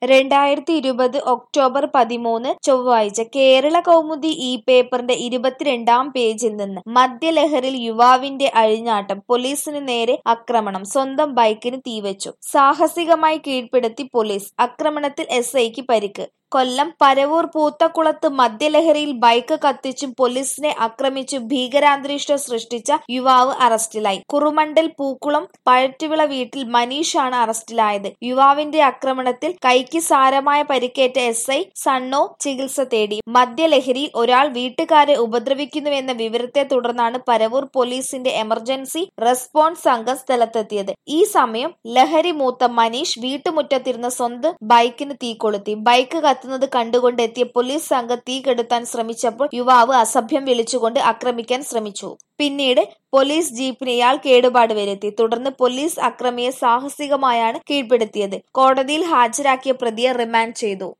2020 October 13 ചൊവ്വാഴ്ച കേരള കൗമുദി ഈ പേപ്പറിന്റെ 22-ാം പേജിൽ നിന്ന് മദ്യലഹരിയിൽ യുവാവിന്റെ അഴിഞ്ഞാട്ടം, പോലീസിന് നേരെ ആക്രമണം, സ്വന്തം ബൈക്കിന് തീവെച്ചു, സാഹസികമായി കീഴ്പ്പെടുത്തി പോലീസ്, ആക്രമണത്തിൽ എസ്ഐക്ക് പരിക്ക്. കൊല്ലം പരവൂർ പൂത്തക്കുളത്ത് മദ്യലഹരിയിൽ ബൈക്ക് കത്തിച്ചും പോലീസിനെ ആക്രമിച്ചും ഭീകരാന്തരീക്ഷം സൃഷ്ടിച്ച യുവാവ് അറസ്റ്റിലായി. കുറുമണ്ടൽ പൂക്കുളം പഴറ്റുവിള വീട്ടിൽ മനീഷാണ് അറസ്റ്റിലായത്. യുവാവിന്റെ ആക്രമണത്തിൽ കൈക്ക് സാരമായ പരിക്കേറ്റ എസ്ഐ സണ്ണോ ചികിത്സ തേടി. മദ്യലഹരിയിൽ ഒരാൾ വീട്ടുകാരെ ഉപദ്രവിക്കുന്നുവെന്ന വിവരത്തെ തുടർന്നാണ് പരവൂർ പോലീസിന്റെ എമർജൻസി റെസ്പോൺസ് സംഘം സ്ഥലത്തെത്തിയത്. ഈ സമയം ലഹരി മൂത്ത മനീഷ് വീട്ടുമുറ്റത്തിരുന്ന സ്വന്തം ബൈക്കിന് തീ കൊളുത്തി. ബൈക്ക് കത്തുന്നത് കണ്ടുകൊണ്ട് എത്തിയ പോലീസ് സംഘം തീ കെടുത്താൻ ശ്രമിച്ചപ്പോൾ യുവാവ് അസഭ്യം വിളിച്ചുകൊണ്ട് ആക്രമിക്കാൻ ശ്രമിച്ചു. പിന്നീട് പോലീസ് ജീപ്പിന് ഇയാൾ കേടുപാട് വരുത്തി. തുടർന്ന് പോലീസ് അക്രമിയെ സാഹസികമായാണ് കീഴ്പ്പെടുത്തിയത്. കോടതിയിൽ ഹാജരാക്കിയ പ്രതിയെ റിമാൻഡ് ചെയ്തു.